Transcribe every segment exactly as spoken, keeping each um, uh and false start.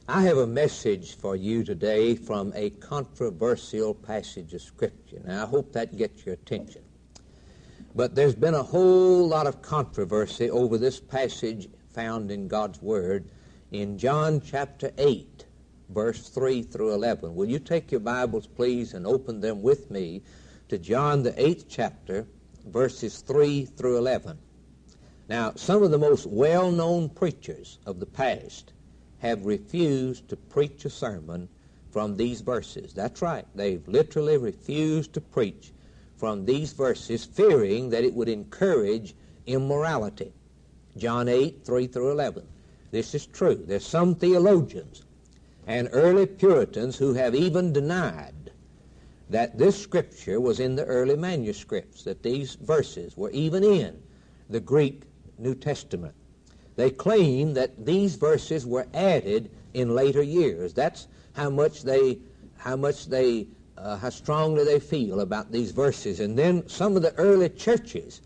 I have a message for you today from a controversial passage of Scripture. Now, I hope that gets your attention. But there's been a whole lot of controversy over this passage found in God's Word in John chapter eight, verse three through eleven. Will you take your Bibles, please, and open them with me to John the eighth chapter, verses three through eleven. Now, some of the most well-known preachers of the past have refused to preach a sermon from these verses. That's right. They've literally refused to preach from these verses, fearing that it would encourage immorality. John eight, three through eleven. This is true. There's some theologians and early Puritans who have even denied that this Scripture was in the early manuscripts, that these verses were even in the Greek New Testament. They claim that these verses were added in later years. That's how much they, how much they, uh, how strongly they feel about these verses. And then some of the early churches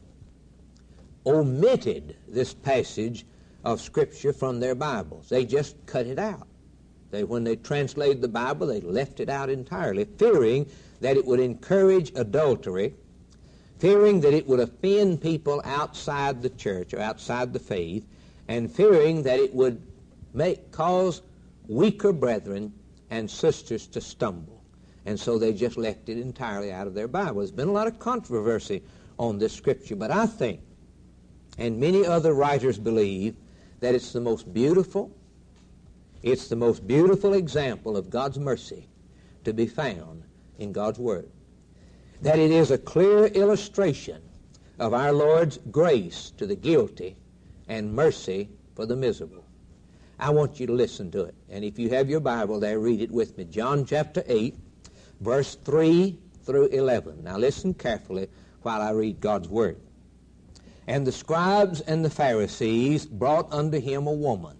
omitted this passage of Scripture from their Bibles. They just cut it out. They, when they translated the Bible, they left it out entirely, fearing that it would encourage adultery, fearing that it would offend people outside the church or outside the faith, and fearing that it would make, cause weaker brethren and sisters to stumble. And so they just left it entirely out of their Bible. There's been a lot of controversy on this Scripture, but I think, and many other writers believe, that it's the most beautiful, it's the most beautiful example of God's mercy to be found in God's Word. That it is a clear illustration of our Lord's grace to the guilty and mercy for the miserable. I want you to listen to it. And if you have your Bible there, read it with me. John chapter eight, verse three through eleven. Now listen carefully while I read God's Word. And the scribes and the Pharisees brought unto him a woman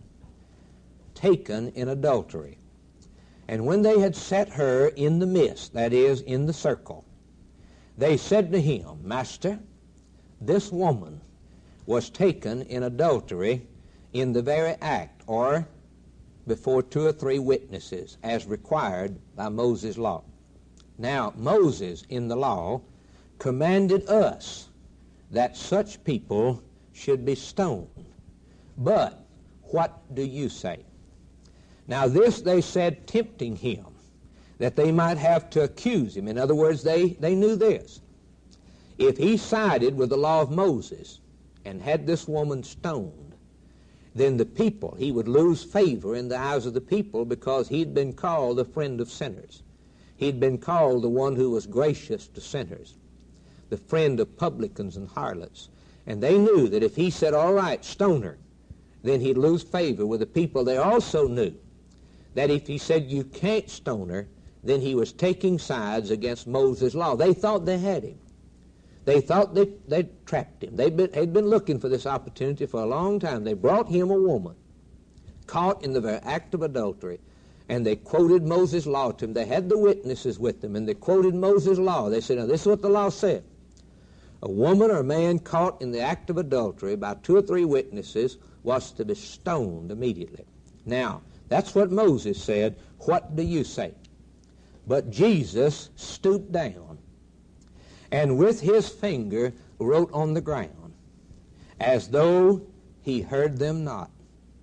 taken in adultery. And when they had set her in the midst, that is, in the circle, they said to him, Master, this woman was taken in adultery in the very act, or before two or three witnesses, as required by Moses' law. Now, Moses in the law commanded us that such people should be stoned. But what do you say? Now this they said, tempting him, that they might have to accuse him. In other words, they, they knew this. If he sided with the law of Moses and had this woman stoned, then the people, he would lose favor in the eyes of the people because he'd been called the friend of sinners. He'd been called the one who was gracious to sinners, the friend of publicans and harlots. And they knew that if he said, all right, stone her, then he'd lose favor with the people. They also knew that if he said, you can't stone her, then he was taking sides against Moses' law. They thought they had him. They thought they, they'd trapped him. They'd been, had been looking for this opportunity for a long time. They brought him a woman caught in the very act of adultery, and they quoted Moses' law to him. They had the witnesses with them, and they quoted Moses' law. They said, now this is what the law said. A woman or a man caught in the act of adultery by two or three witnesses was to be stoned immediately. Now, that's what Moses said. What do you say? But Jesus stooped down and with his finger wrote on the ground, as though he heard them not.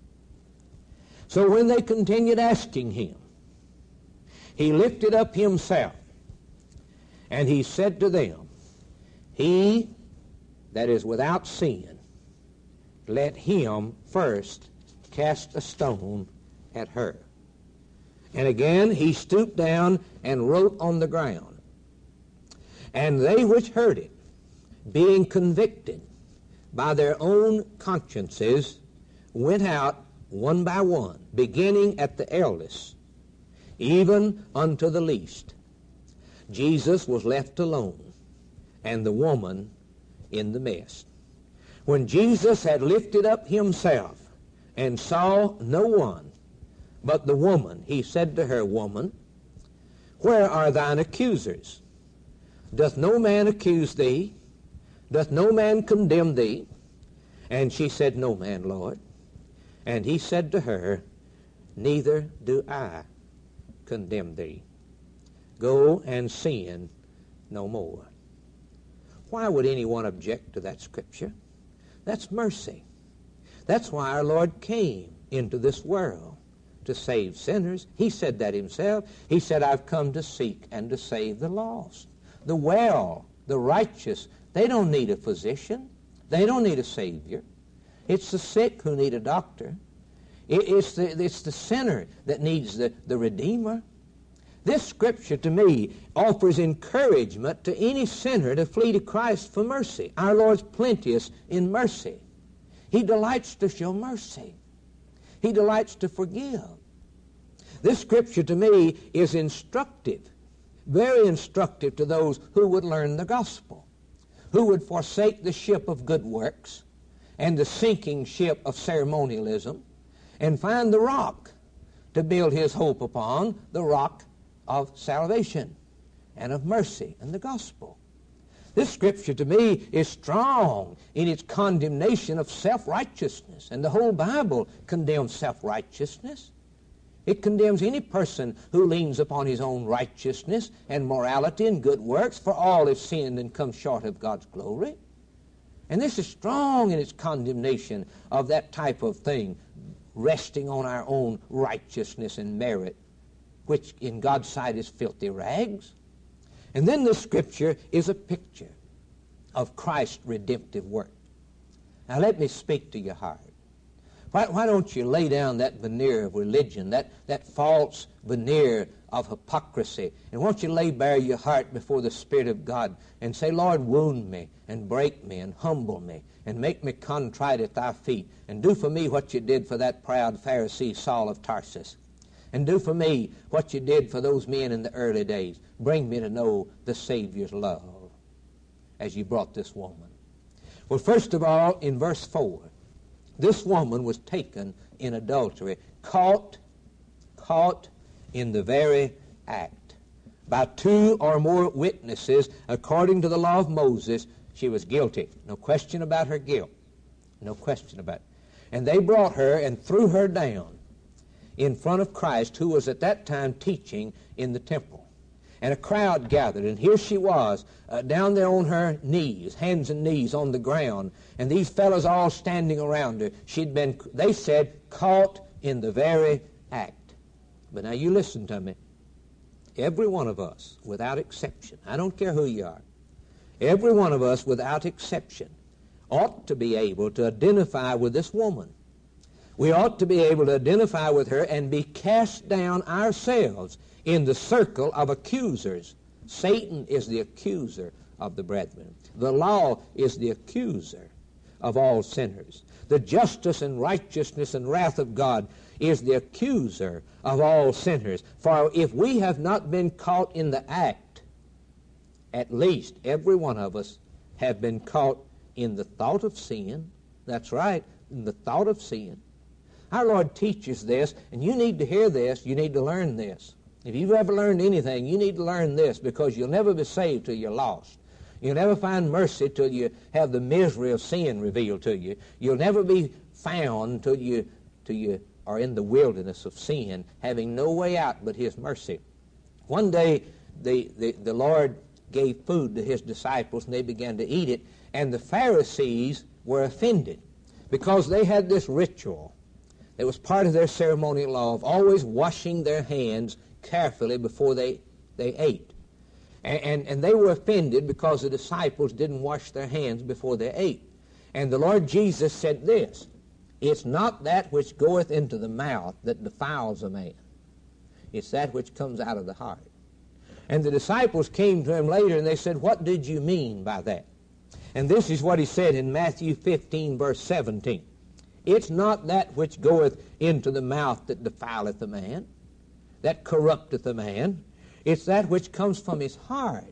So when they continued asking him, he lifted up himself, and he said to them, he that is without sin, let him first cast a stone at her. And again he stooped down and wrote on the ground. And they which heard it, being convicted by their own consciences, went out one by one, beginning at the eldest, even unto the least. Jesus was left alone, and the woman in the midst. When Jesus had lifted up himself and saw no one but the woman, he said to her, Woman, where are thine accusers? Doth no man accuse thee? Doth no man condemn thee? And she said, No man, Lord. And he said to her, neither do I condemn thee. Go and sin no more. Why would anyone object to that scripture? That's mercy. That's why our Lord came into this world, to save sinners. He said that himself. He said, I've come to seek and to save the lost. The well, the righteous, they don't need a physician. They don't need a Savior. It's the sick who need a doctor. It's the, it's the sinner that needs the, the Redeemer. This scripture to me offers encouragement to any sinner to flee to Christ for mercy. Our Lord's plenteous in mercy. He delights to show mercy. He delights to forgive. This scripture to me is instructive, very instructive to those who would learn the gospel, who would forsake the ship of good works and the sinking ship of ceremonialism and find the rock to build his hope upon, the rock of salvation and of mercy and the gospel. This scripture to me is strong in its condemnation of self-righteousness, and the whole Bible condemns self-righteousness. It condemns any person who leans upon his own righteousness and morality and good works, for all have sinned and come short of God's glory. And this is strong in its condemnation of that type of thing, resting on our own righteousness and merit, which in God's sight is filthy rags. And then the scripture is a picture of Christ's redemptive work. Now let me speak to your heart. Why, why don't you lay down that veneer of religion, that, that false veneer of hypocrisy, and won't you lay bare your heart before the Spirit of God and say, Lord, wound me and break me and humble me and make me contrite at thy feet, and do for me what you did for that proud Pharisee Saul of Tarsus. And do for me what you did for those men in the early days. Bring me to know the Savior's love as you brought this woman. Well, first of all, in verse four, this woman was taken in adultery, caught, caught in the very act. By two or more witnesses, according to the law of Moses, she was guilty. No question about her guilt. No question about it. And they brought her and threw her down in front of Christ, who was at that time teaching in the temple. And a crowd gathered, and here she was, uh, down there on her knees, hands and knees on the ground, and these fellows all standing around her. She'd been, they said, caught in the very act. But now you listen to me. Every one of us, without exception, I don't care who you are, every one of us, without exception, ought to be able to identify with this woman. We ought to be able to identify with her and be cast down ourselves in the circle of accusers. Satan is the accuser of the brethren. The law is the accuser of all sinners. The justice and righteousness and wrath of God is the accuser of all sinners. For if we have not been caught in the act, at least every one of us have been caught in the thought of sin. That's right, in the thought of sin. Our Lord teaches this, and you need to hear this. You need to learn this. If you've ever learned anything, you need to learn this, because you'll never be saved till you're lost. You'll never find mercy till you have the misery of sin revealed to you. You'll never be found till you, till you are in the wilderness of sin, having no way out but His mercy. One day, the, the, the Lord gave food to His disciples, and they began to eat it, and the Pharisees were offended because they had this ritual. It was part of their ceremonial law of always washing their hands carefully before they, they ate. And, and, and they were offended because the disciples didn't wash their hands before they ate. And the Lord Jesus said this, it's not that which goeth into the mouth that defiles a man. It's that which comes out of the heart. And the disciples came to Him later and they said, what did you mean by that? And this is what He said in Matthew fifteen, verse seventeen. It's not that which goeth into the mouth that defileth a man, that corrupteth a man. It's that which comes from his heart.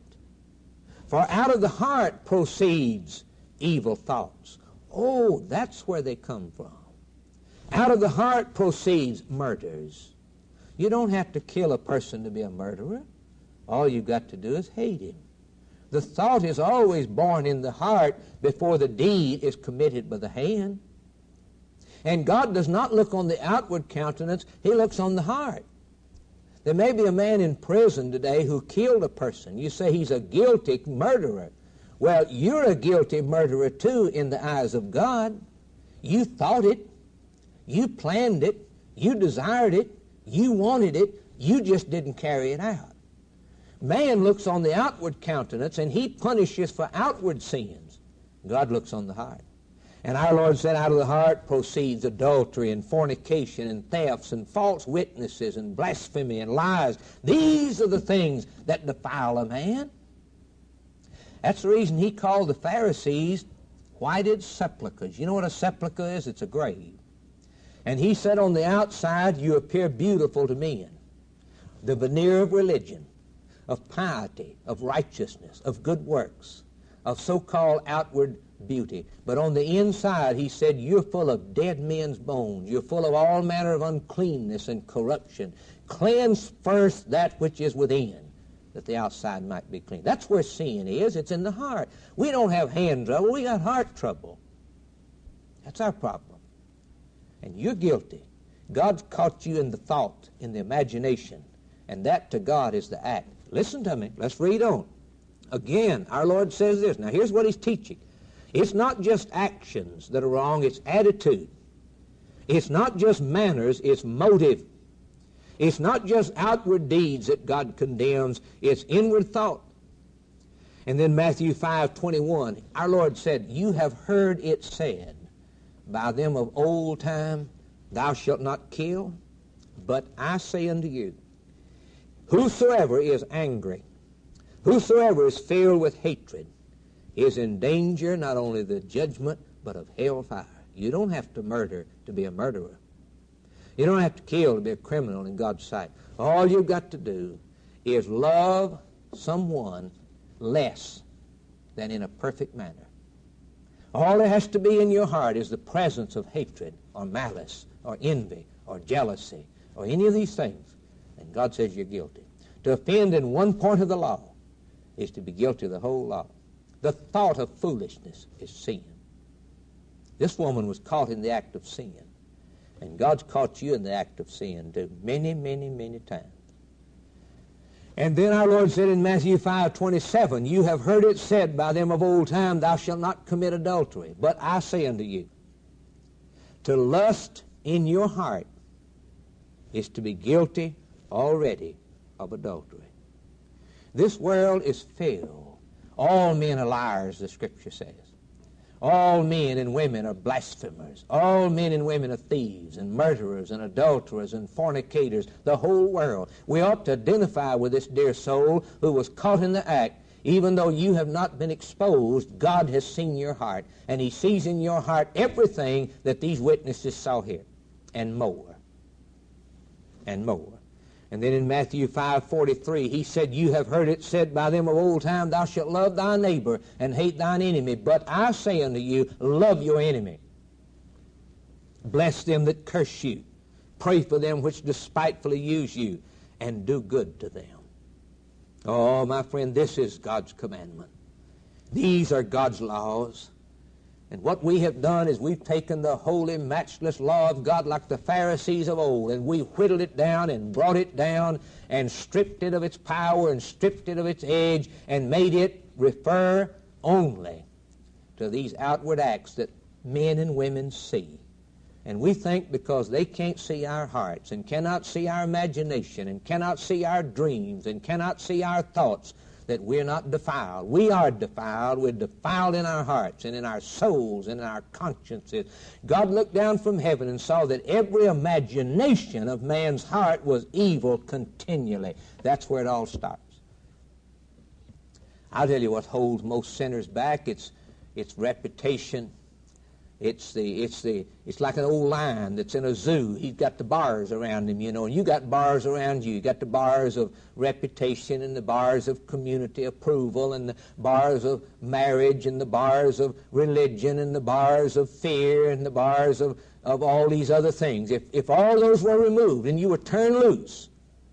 For out of the heart proceeds evil thoughts. Oh, that's where they come from. Out of the heart proceeds murders. You don't have to kill a person to be a murderer. All you've got to do is hate him. The thought is always born in the heart before the deed is committed by the hand. And God does not look on the outward countenance. He looks on the heart. There may be a man in prison today who killed a person. You say he's a guilty murderer. Well, you're a guilty murderer too in the eyes of God. You thought it. You planned it. You desired it. You wanted it. You just didn't carry it out. Man looks on the outward countenance and he punishes for outward sins. God looks on the heart. And our Lord said, out of the heart proceeds adultery and fornication and thefts and false witnesses and blasphemy and lies. These are the things that defile a man. That's the reason he called the Pharisees whited sepulchres. You know what a sepulchre is? It's a grave. And he said, on the outside, you appear beautiful to men. The veneer of religion, of piety, of righteousness, of good works, of so-called outward beauty. But on the inside, he said, you're full of dead men's bones. You're full of all manner of uncleanness and corruption. Cleanse first that which is within, that the outside might be clean. That's where sin is. It's in the heart. We don't have hand trouble. We got heart trouble. That's our problem. And you're guilty. God's caught you in the thought, in the imagination, and that to God is the act. Listen to me. Let's read on. Again, our Lord says this. Now, here's what he's teaching. It's not just actions that are wrong. It's attitude. It's not just manners. It's motive. It's not just outward deeds that God condemns. It's inward thought. And then Matthew five twenty-one, our Lord said, you have heard it said by them of old time, thou shalt not kill, but I say unto you, whosoever is angry, whosoever is filled with hatred, is in danger not only of the judgment, but of hellfire. You don't have to murder to be a murderer. You don't have to kill to be a criminal in God's sight. All you've got to do is love someone less than in a perfect manner. All there has to be in your heart is the presence of hatred or malice or envy or jealousy or any of these things. And God says you're guilty. To offend in one point of the law is to be guilty of the whole law. The thought of foolishness is sin. This woman was caught in the act of sin. And God's caught you in the act of sin too, many, many, many times. And then our Lord said in Matthew five twenty-seven, you have heard it said by them of old time, thou shalt not commit adultery. But I say unto you, to lust in your heart is to be guilty already of adultery. This world is filled. All men are liars, the Scripture says. All men and women are blasphemers. All men and women are thieves and murderers and adulterers and fornicators. The whole world. We ought to identify with this dear soul who was caught in the act. Even though you have not been exposed, God has seen your heart. And He sees in your heart everything that these witnesses saw here. And more. And more. And then in Matthew five forty-three, he said, you have heard it said by them of old time, thou shalt love thy neighbor and hate thine enemy. But I say unto you, love your enemy. Bless them that curse you. Pray for them which despitefully use you. And do good to them. Oh, my friend, this is God's commandment. These are God's laws. And what we have done is we've taken the holy, matchless law of God like the Pharisees of old, and we whittled it down and brought it down and stripped it of its power and stripped it of its edge and made it refer only to these outward acts that men and women see. And we think because they can't see our hearts and cannot see our imagination and cannot see our dreams and cannot see our thoughts, that we're not defiled. We are defiled. We're defiled in our hearts and in our souls and in our consciences. God looked down from heaven and saw that every imagination of man's heart was evil continually. That's where it all starts. I'll tell you what holds most sinners back. It's, it's reputation. It's the it's the it's like an old lion that's in a zoo. He's got the bars around him, you know, and you got bars around you. You got the bars of reputation and the bars of community approval and the bars of marriage and the bars of religion and the bars of fear and the bars of, of all these other things. If if all those were removed and you were turned loose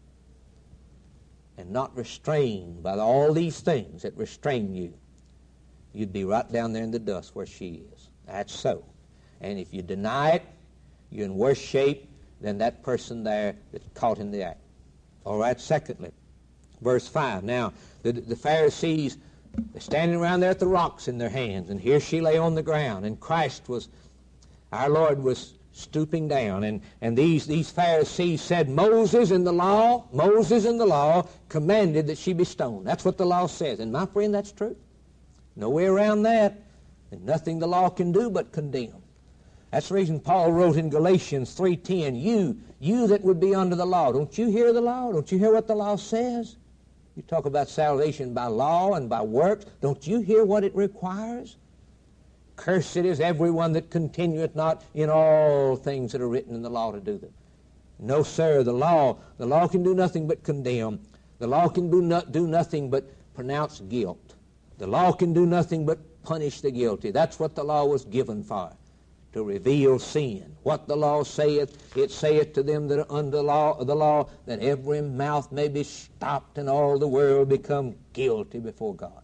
and not restrained by all these things that restrain you, you'd be right down there in the dust where she is. That's so. And if you deny it, you're in worse shape than that person there that's caught in the act. All right, secondly, verse five. Now, the, the Pharisees, they're standing around there with the rocks in their hands, and here she lay on the ground, and Christ was, our Lord was stooping down, and, and these, these Pharisees said, Moses in the law, Moses in the law commanded that she be stoned. That's what the law says, and my friend, that's true. No way around that. There's nothing the law can do but condemn. That's the reason Paul wrote in Galatians three ten, you, you that would be under the law, don't you hear the law? Don't you hear what the law says? You talk about salvation by law and by works. Don't you hear what it requires? Cursed is everyone that continueth not in all things that are written in the law to do them. No, sir, the law, the law can do nothing but condemn. The law can do, not, do nothing but pronounce guilt. The law can do nothing but punish the guilty. That's what the law was given for, to reveal sin. What the law saith, it saith to them that are under law, the law, that every mouth may be stopped and all the world become guilty before God.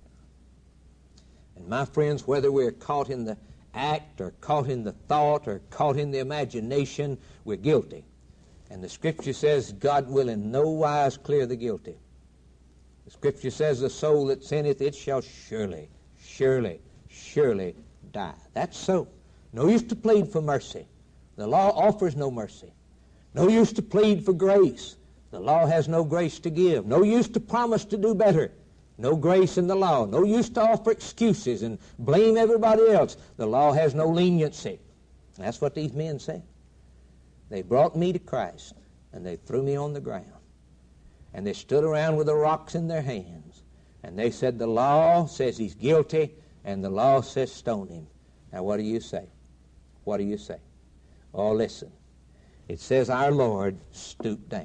And my friends, whether we're caught in the act or caught in the thought or caught in the imagination, we're guilty. And the Scripture says God will in no wise clear the guilty. The Scripture says the soul that sinneth, it shall surely, surely, surely die. That's so. No use to plead for mercy. The law offers no mercy. No use to plead for grace. The law has no grace to give. No use to promise to do better. No grace in the law. No use to offer excuses and blame everybody else. The law has no leniency. That's what these men said. They brought me to Christ, and they threw me on the ground. And they stood around with the rocks in their hands. And they said, the law says he's guilty, and the law says stone him. Now what do you say? What do you say? Oh, listen. It says our Lord stooped down.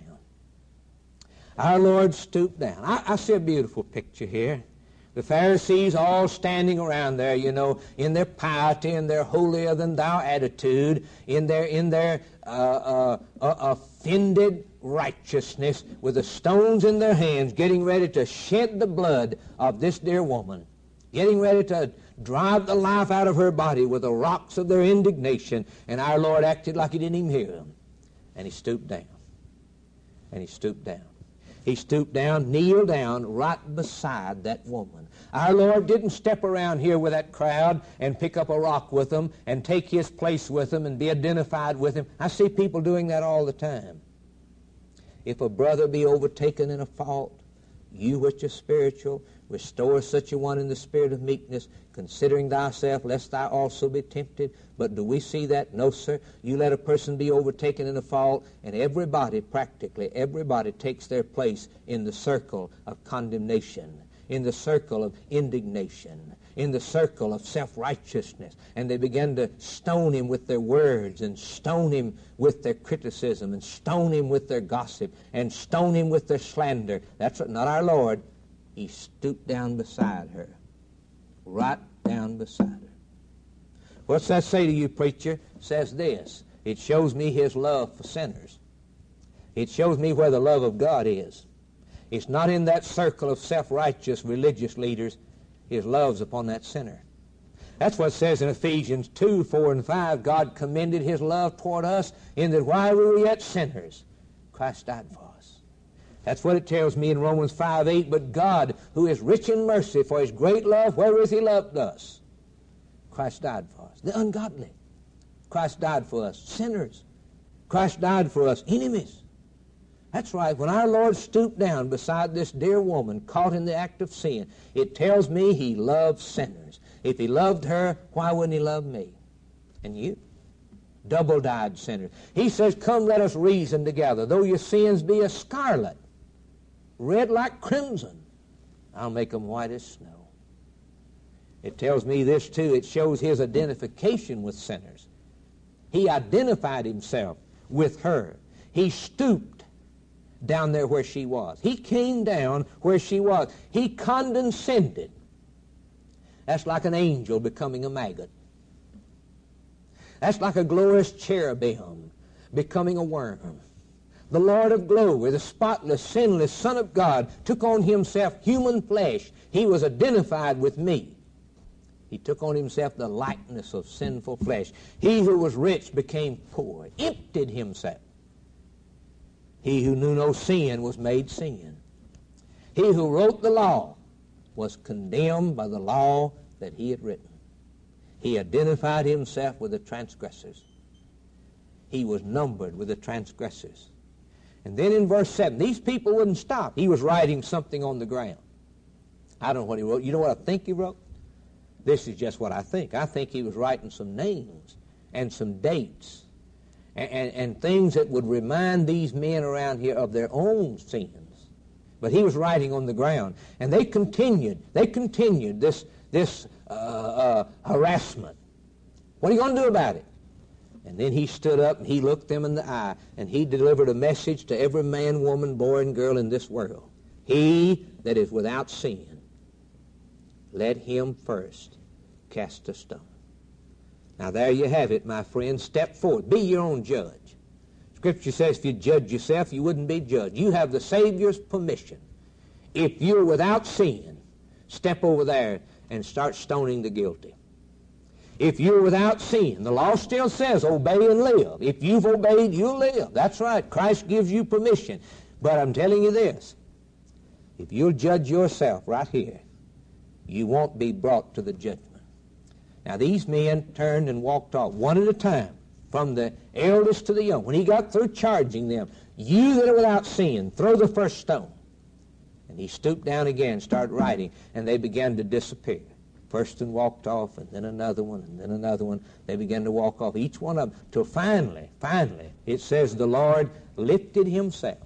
Our Lord stooped down. I, I see a beautiful picture here. The Pharisees all standing around there, you know, in their piety, in their holier-than-thou attitude, in their, in their uh, uh, uh, offended righteousness, with the stones in their hands, getting ready to shed the blood of this dear woman, getting ready to drive the life out of her body with the rocks of their indignation. And our Lord acted like he didn't even hear them. And he stooped down. And he stooped down. He stooped down, kneeled down right beside that woman. Our Lord didn't step around here with that crowd and pick up a rock with them and take his place with them and be identified with him. I see people doing that all the time. If a brother be overtaken in a fault, you which are spiritual, restore such a one in the spirit of meekness, considering thyself, lest thou also be tempted. But do we see that? No, sir. You let a person be overtaken in a fault, and everybody, practically everybody, takes their place in the circle of condemnation, in the circle of indignation, in the circle of self-righteousness. And they begin to stone him with their words, and stone him with their criticism, and stone him with their gossip, and stone him with their slander. That's what, not our Lord. He stooped down beside her, right down beside her. What's that say to you, preacher? It says this. It shows me his love for sinners. It shows me where the love of God is. It's not in that circle of self-righteous religious leaders. His love's upon that sinner. That's what it says in Ephesians two, four, and five. God commended his love toward us in that while we were yet sinners, Christ died for us. That's what it tells me in Romans five, eight. But God, who is rich in mercy, for his great love, wherewith he loved us, Christ died for us. The ungodly. Christ died for us. Sinners. Christ died for us. Enemies. That's right. When our Lord stooped down beside this dear woman caught in the act of sin, it tells me he loved sinners. If he loved her, why wouldn't he love me and you? Double-dyed sinners. He says, come, let us reason together. Though your sins be as scarlet, red like crimson, I'll make them white as snow. It tells me this, too. It shows his identification with sinners. He identified himself with her. He stooped down there where she was. He came down where she was. He condescended. That's like an angel becoming a maggot. That's like a glorious cherubim becoming a worm. The Lord of glory, the spotless, sinless Son of God, took on himself human flesh. He was identified with me. He took on himself the likeness of sinful flesh. He who was rich became poor, emptied himself. He who knew no sin was made sin. He who wrote the law was condemned by the law that he had written. He identified himself with the transgressors. He was numbered with the transgressors. And then in verse seven, these people wouldn't stop. He was writing something on the ground. I don't know what he wrote. You know what I think he wrote? This is just what I think. I think he was writing some names and some dates and, and, and things that would remind these men around here of their own sins. But he was writing on the ground. And they continued. They continued this, this uh, uh, harassment. What are you going to do about it? And then he stood up and he looked them in the eye and he delivered a message to every man, woman, boy, and girl in this world. He that is without sin, let him first cast a stone. Now there you have it, my friend. Step forward. Be your own judge. Scripture says if you judge yourself, you wouldn't be judged. You have the Savior's permission. If you're without sin, step over there and start stoning the guilty. If you're without sin, the law still says obey and live. If you've obeyed, you'll live. That's right. Christ gives you permission. But I'm telling you this. If you'll judge yourself right here, you won't be brought to the judgment. Now these men turned and walked off one at a time, from the eldest to the young. When he got through charging them, you that are without sin, throw the first stone. And he stooped down again and started writing, and they began to disappear. First one walked off, and then another one, and then another one. They began to walk off, each one of them, till finally, finally, it says the Lord lifted himself.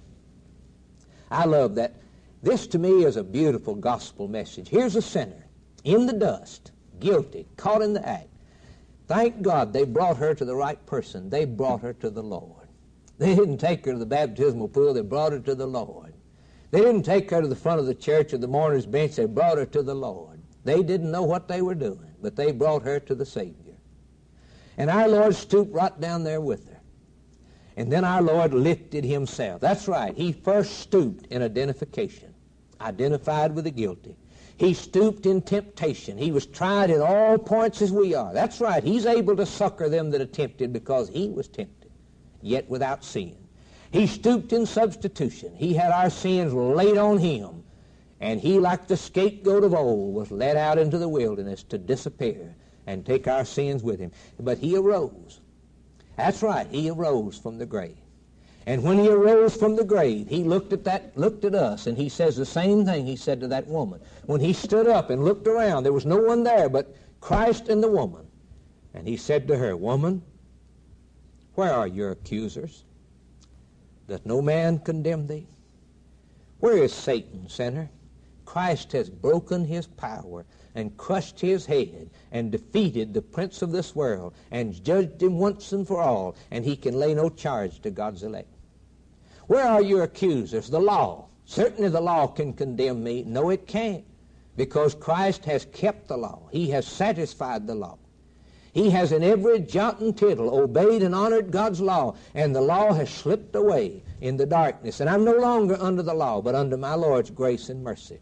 I love that. This to me is a beautiful gospel message. Here's a sinner in the dust, guilty, caught in the act. Thank God they brought her to the right person. They brought her to the Lord. They didn't take her to the baptismal pool. They brought her to the Lord. They didn't take her to the front of the church or the mourner's bench. They brought her to the Lord. They didn't know what they were doing, but they brought her to the Savior. And our Lord stooped right down there with her. And then our Lord lifted himself. That's right. He first stooped in identification, identified with the guilty. He stooped in temptation. He was tried at all points as we are. That's right. He's able to succor them that are tempted because he was tempted, yet without sin. He stooped in substitution. He had our sins laid on him. And he, like the scapegoat of old, was led out into the wilderness to disappear and take our sins with him. But he arose. That's right, he arose from the grave. And when he arose from the grave, he looked at that, looked at us, and he says the same thing he said to that woman. When he stood up and looked around, there was no one there but Christ and the woman. And he said to her, "Woman, where are your accusers? Doth no man condemn thee? Where is Satan, sinner? Christ has broken his power and crushed his head and defeated the prince of this world and judged him once and for all, and he can lay no charge to God's elect. Where are your accusers? The law. Certainly the law can condemn me. No, it can't, because Christ has kept the law. He has satisfied the law. He has in every jot and tittle obeyed and honored God's law, and the law has slipped away in the darkness. And I'm no longer under the law, but under my Lord's grace and mercy.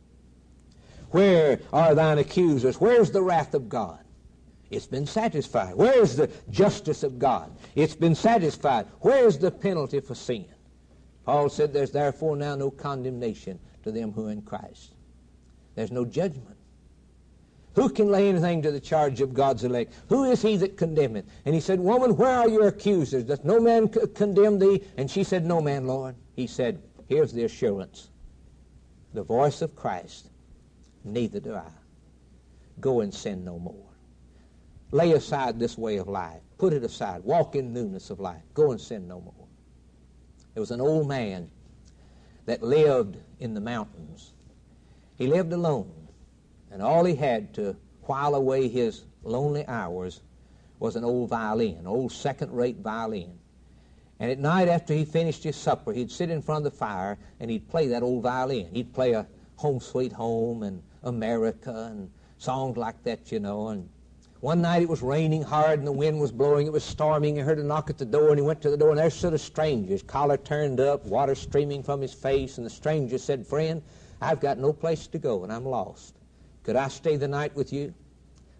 Where are thine accusers? Where's the wrath of God? It's been satisfied. Where's the justice of God? It's been satisfied. Where's the penalty for sin? Paul said, there's therefore now no condemnation to them who are in Christ. There's no judgment. Who can lay anything to the charge of God's elect? Who is he that condemneth? And he said, Woman, where are your accusers? Doth no man c- condemn thee? And she said, No man, Lord. He said, here's the assurance. The voice of Christ. Neither do I. Go and sin no more. Lay aside this way of life. Put it aside. Walk in newness of life. Go and sin no more. There was an old man that lived in the mountains. He lived alone. And all he had to while away his lonely hours was an old violin, an old second-rate violin. And at night after he finished his supper, he'd sit in front of the fire and he'd play that old violin. He'd play a Home Sweet Home and America and songs like that, you know. And one night it was raining hard and the wind was blowing. It was storming. He heard a knock at the door, and he went to the door, and there stood a stranger, his collar turned up, water streaming from his face. And the stranger said, Friend, I've got no place to go and I'm lost. Could I stay the night with you?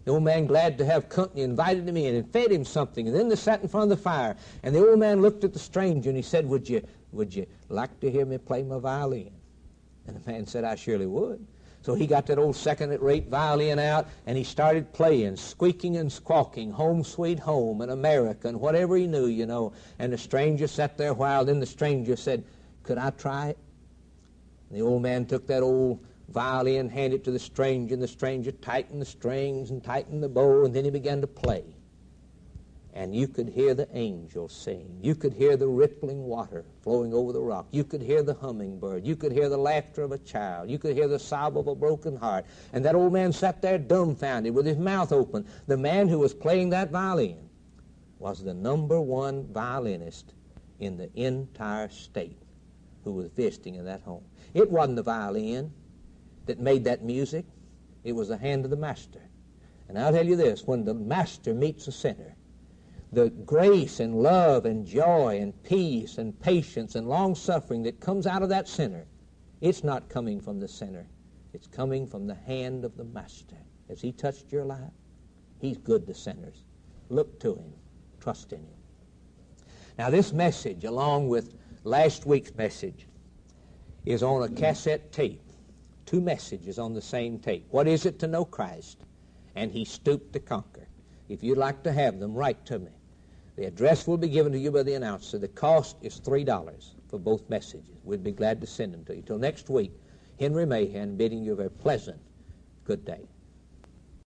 The old man, glad to have company, invited him in and fed him something. And then they sat in front of the fire. And the old man looked at the stranger and he said, would you, would you like to hear me play my violin? And the man said, I surely would. So he got that old second-rate violin out and he started playing, squeaking and squawking, Home Sweet Home and America and whatever he knew, you know. And the stranger sat there a while. Then the stranger said, could I try it? And the old man took that old violin, handed it to the stranger, and the stranger tightened the strings and tightened the bow, and then he began to play. And you could hear the angels sing. You could hear the rippling water flowing over the rock. You could hear the hummingbird. You could hear the laughter of a child. You could hear the sob of a broken heart. And that old man sat there dumbfounded with his mouth open. The man who was playing that violin was the number one violinist in the entire state who was visiting in that home. It wasn't the violin that made that music. It was the hand of the master. And I'll tell you this, when the master meets a sinner, the grace and love and joy and peace and patience and long-suffering that comes out of that sinner, it's not coming from the sinner. It's coming from the hand of the master. Has he touched your life? He's good to sinners. Look to him. Trust in him. Now this message, along with last week's message, is on a cassette tape. Two messages on the same tape. What is it to know Christ? And he stooped to conquer. If you'd like to have them, write to me. The address will be given to you by the announcer. The cost is three dollars for both messages. We'd be glad to send them to you. Till next week, Henry Mahan bidding you a very pleasant good day.